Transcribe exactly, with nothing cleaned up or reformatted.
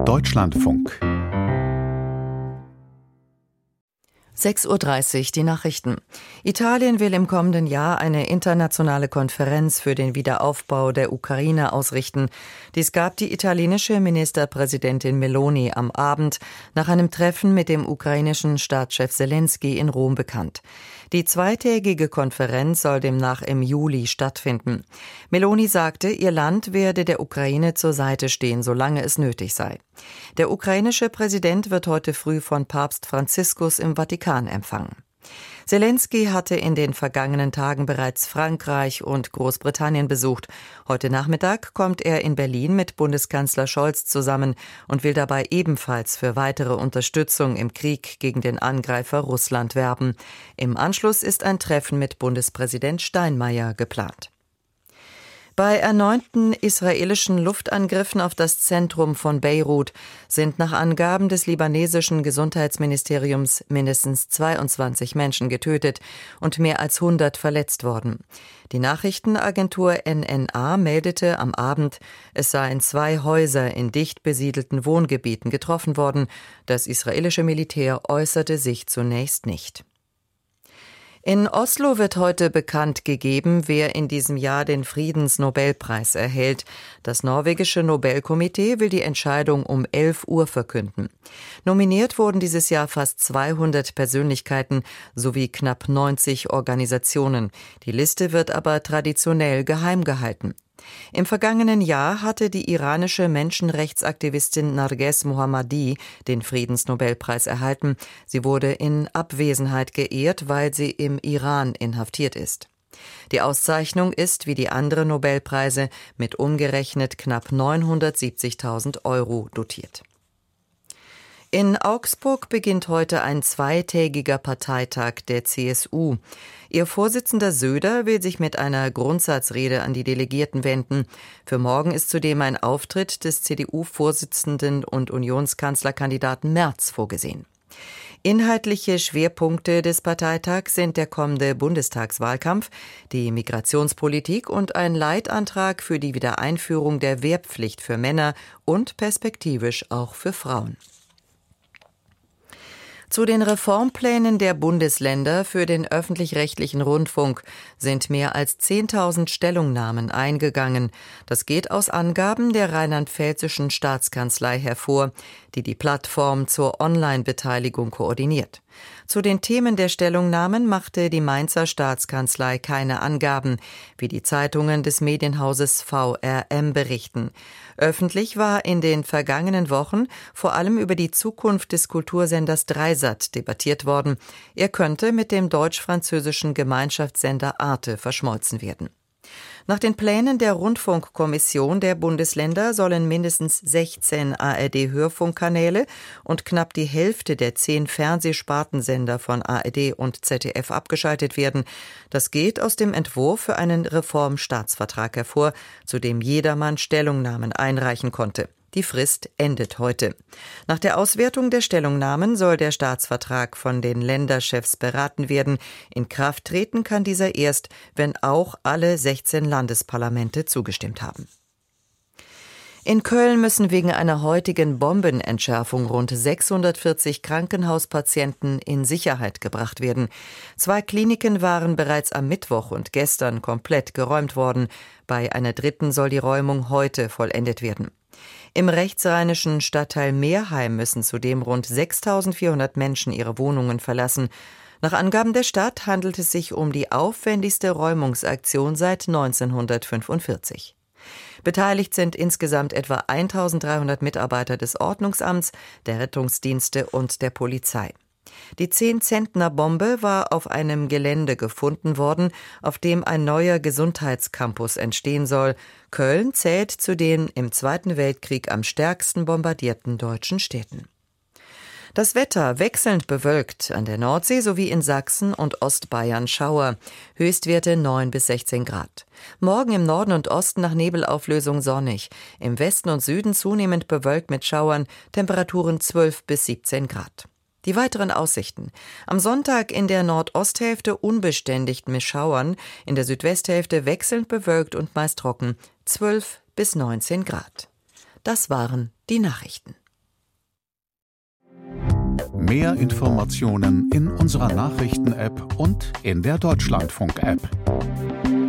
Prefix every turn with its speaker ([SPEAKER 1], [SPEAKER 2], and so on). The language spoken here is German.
[SPEAKER 1] Deutschlandfunk.
[SPEAKER 2] sechs Uhr dreißig, die Nachrichten. Italien will im kommenden Jahr eine internationale Konferenz für den Wiederaufbau der Ukraine ausrichten. Dies gab die italienische Ministerpräsidentin Meloni am Abend nach einem Treffen mit dem ukrainischen Staatschef Selenskyj in Rom bekannt. Die zweitägige Konferenz soll demnach im Juli stattfinden. Meloni sagte, ihr Land werde der Ukraine zur Seite stehen, solange es nötig sei. Der ukrainische Präsident wird heute früh von Papst Franziskus im Vatikan empfangen. Selenskyj hatte in den vergangenen Tagen bereits Frankreich und Großbritannien besucht. Heute Nachmittag kommt er in Berlin mit Bundeskanzler Scholz zusammen und will dabei ebenfalls für weitere Unterstützung im Krieg gegen den Angreifer Russland werben. Im Anschluss ist ein Treffen mit Bundespräsident Steinmeier geplant. Bei erneuten israelischen Luftangriffen auf das Zentrum von Beirut sind nach Angaben des libanesischen Gesundheitsministeriums mindestens zweiundzwanzig Menschen getötet und mehr als hundert verletzt worden. Die Nachrichtenagentur N N A meldete am Abend, es seien zwei Häuser in dicht besiedelten Wohngebieten getroffen worden. Das israelische Militär äußerte sich zunächst nicht. In Oslo wird heute bekannt gegeben, wer in diesem Jahr den Friedensnobelpreis erhält. Das norwegische Nobelkomitee will die Entscheidung um elf Uhr verkünden. Nominiert wurden dieses Jahr fast zweihundert Persönlichkeiten sowie knapp neunzig Organisationen. Die Liste wird aber traditionell geheim gehalten. Im vergangenen Jahr hatte die iranische Menschenrechtsaktivistin Narges Mohammadi den Friedensnobelpreis erhalten. Sie wurde in Abwesenheit geehrt, weil sie im Iran inhaftiert ist. Die Auszeichnung ist, wie die anderen Nobelpreise, mit umgerechnet knapp neunhundertsiebzigtausend Euro dotiert. In Augsburg beginnt heute ein zweitägiger Parteitag der C S U. Ihr Vorsitzender Söder will sich mit einer Grundsatzrede an die Delegierten wenden. Für morgen ist zudem ein Auftritt des C D U-Vorsitzenden und Unionskanzlerkandidaten Merz vorgesehen. Inhaltliche Schwerpunkte des Parteitags sind der kommende Bundestagswahlkampf, die Migrationspolitik und ein Leitantrag für die Wiedereinführung der Wehrpflicht für Männer und perspektivisch auch für Frauen. Zu den Reformplänen der Bundesländer für den öffentlich-rechtlichen Rundfunk sind mehr als zehntausend Stellungnahmen eingegangen. Das geht aus Angaben der rheinland-pfälzischen Staatskanzlei hervor, die die Plattform zur Online-Beteiligung koordiniert. Zu den Themen der Stellungnahmen machte die Mainzer Staatskanzlei keine Angaben, wie die Zeitungen des Medienhauses V R M berichten. Öffentlich war in den vergangenen Wochen vor allem über die Zukunft des Kultursenders Dreisat debattiert worden. Er könnte mit dem deutsch-französischen Gemeinschaftssender Arte verschmolzen werden. Nach den Plänen der Rundfunkkommission der Bundesländer sollen mindestens sechzehn A R D-Hörfunkkanäle und knapp die Hälfte der zehn Fernsehspartensender von A R D und Z D F abgeschaltet werden. Das geht aus dem Entwurf für einen Reformstaatsvertrag hervor, zu dem jedermann Stellungnahmen einreichen konnte. Die Frist endet heute. Nach der Auswertung der Stellungnahmen soll der Staatsvertrag von den Länderchefs beraten werden. In Kraft treten kann dieser erst, wenn auch alle sechzehn Landesparlamente zugestimmt haben. In Köln müssen wegen einer heutigen Bombenentschärfung rund sechshundertvierzig Krankenhauspatienten in Sicherheit gebracht werden. Zwei Kliniken waren bereits am Mittwoch und gestern komplett geräumt worden. Bei einer dritten soll die Räumung heute vollendet werden. Im rechtsrheinischen Stadtteil Meerheim müssen zudem rund sechstausendvierhundert Menschen ihre Wohnungen verlassen. Nach Angaben der Stadt handelt es sich um die aufwendigste Räumungsaktion seit neunzehnhundertfünfundvierzig. Beteiligt sind insgesamt etwa eintausenddreihundert Mitarbeiter des Ordnungsamts, der Rettungsdienste und der Polizei. Die zehn-Zentner-Bombe war auf einem Gelände gefunden worden, auf dem ein neuer Gesundheitscampus entstehen soll. Köln zählt zu den im Zweiten Weltkrieg am stärksten bombardierten deutschen Städten. Das Wetter wechselnd bewölkt, an der Nordsee sowie in Sachsen und Ostbayern Schauer. Höchstwerte neun bis sechzehn Grad. Morgen im Norden und Osten nach Nebelauflösung sonnig. Im Westen und Süden zunehmend bewölkt mit Schauern, Temperaturen zwölf bis siebzehn Grad. Die weiteren Aussichten. Am Sonntag in der Nordosthälfte unbeständig mit Schauern, in der Südwesthälfte wechselnd bewölkt und meist trocken, zwölf bis neunzehn Grad. Das waren die Nachrichten.
[SPEAKER 1] Mehr Informationen in unserer Nachrichten-App und in der Deutschlandfunk-App.